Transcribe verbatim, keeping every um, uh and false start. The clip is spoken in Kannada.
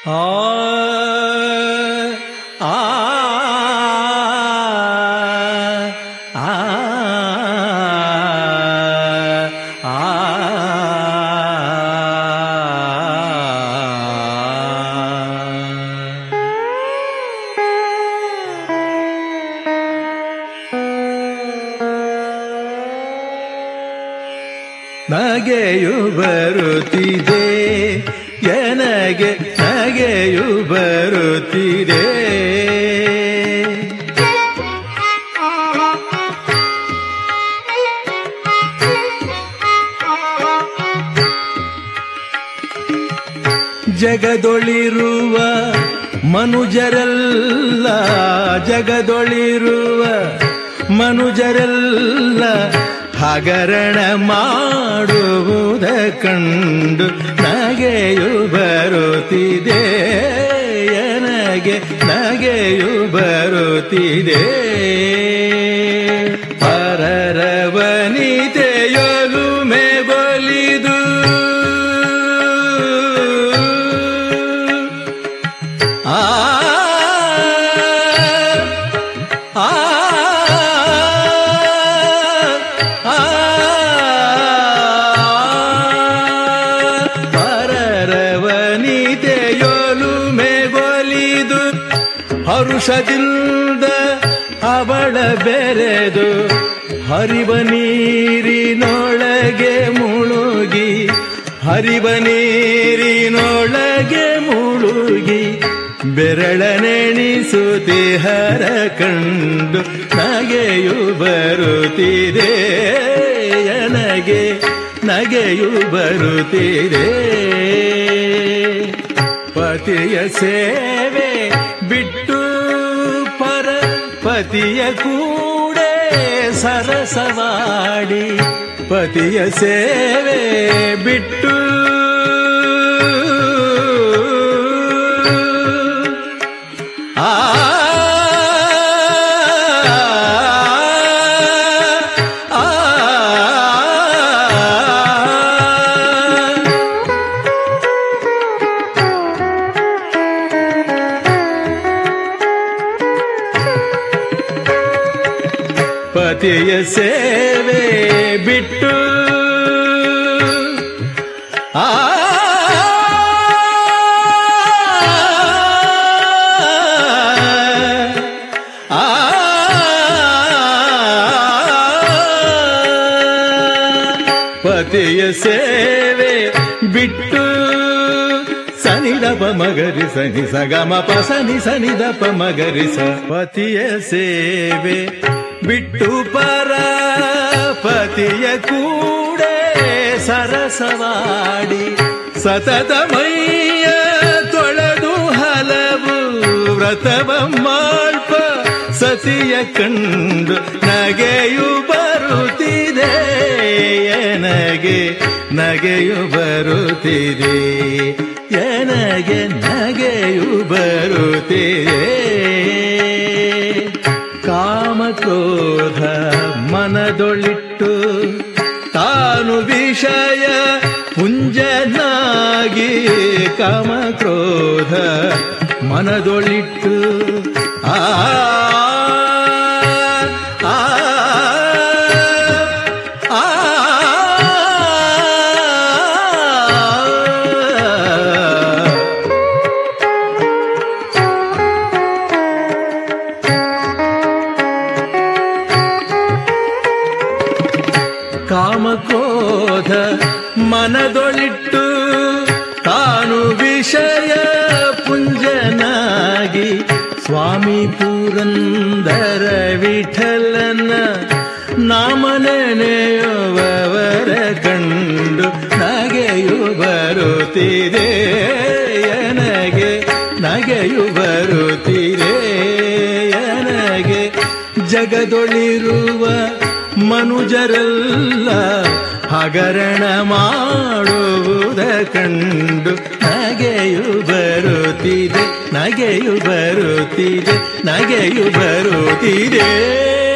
ಆ ಆ ನಗೆಯು ಬರುತ್ತಿದೆ ಎನಗೆ ನಗೆಯು ಬರುತ್ತಿದೆ ಜಗದೊಳಿರುವ ಮನುಜರೆಲ್ಲ ಜಗದೊಳಿರುವ ಮನುಜರೆಲ್ಲ ಹಗರಣ ಮಾಡುವುದ ಕಂಡು ನಗೆಯು ಬರುತ್ತಿದೆ ಎನಗೆ ನಗೆಯು ಬರುತ್ತಿದೆ ಪರರ ವನಿತೆಯೊಲುಮೆ ಬಲಿದು ಆ ಆ ಹರುಷದಿಂದ ಅವಳ ಬೆರೆದು ಹರಿವ ನೀರಿನೊಳಗೆ ಮುಳುಗಿ ಹರಿವ ನೀರಿನೊಳಗೆ ಮುಳುಗಿ ಬೆರಳನೆಣಿಸುತ್ತಿಹರ ಕಂಡು ನಗೆಯು ಬರುತ್ತಿದೆ ನನಗೆ ನಗೆಯು ಬರುತ್ತಿದೆ ಪತಿಯ ಸೇವೆ ಬಿಟ್ಟು ಪರ ಪತಿಯ ಕೂಡೆ ಸರಸವಾಡಿ ಪತಿಯ ಸೇವೆ ಬಿಟ್ಟು ಆ ಪತಿಯ ಸೇವೆ ಬಿಟ್ಟು ಆ ಪತಿಯ ಸೇವೆ ಬಿಟ್ಟು ಸನಿದಪ ಮಗರಿ ಸನಿ ಸಗಮ ಪ ಸನಿ ಸನಿದಪ ಮಗರಿ ಸ ಪತಿಯ ಸೇವೆ ಬಿಟ್ಟು ಪರ ಪತಿಯ ಕೂಡೆ ಸರಸವಾಡಿ ಸತತ ಮೈಯ ತೊಳೆದು ಹಲವು ವ್ರತವ ಮಾಳ್ಪ ಸತಿಯ ಕಂಡು ನಗೆಯು ಬರುತ್ತಿದೆ ನನಗೆ ನಗೆಯು ಬರುತ್ತಿದೆ ನನಗೆ ನಗೆಯು ಬರುತ್ತಿದೆ ಕಾಮಕ್ರೋಧ ಮನದೊಳಿಟ್ಟು ತಾನು ವಿಷಯ ಪುಂಜನಾಗಿ ಕಾಮಕ್ರೋಧ ಮನದೊಳಿಟ್ಟು ಆ ಆ ಕಾಮಕ್ರೋಧ ಮನದೊಳಿಟ್ಟು ತಾನು ವಿಷಯ ಪುಂಜನಾಗಿ ಸ್ವಾಮಿ ಪುರಂದರ ವಿಠಲನ ನಾಮನೆನೆಯುವವರ ಕಂಡು ನಗೆಯು ಬರುತ್ತಿದೆ ನನಗೆ ನಗೆಯು ಬರುತ್ತಿದೆ ನನಗೆ ಜಗದೊಳಿರುವ ಮನುಜರೆಲ್ಲ ಹಗರಣ ಮಾಡುವುದ ಕಂಡು ನಗೆಯು ಬರುತ್ತಿದೆ ನಗೆಯು ಬರುತ್ತಿದೆ ನಗೆಯು ಬರುತ್ತಿದೆ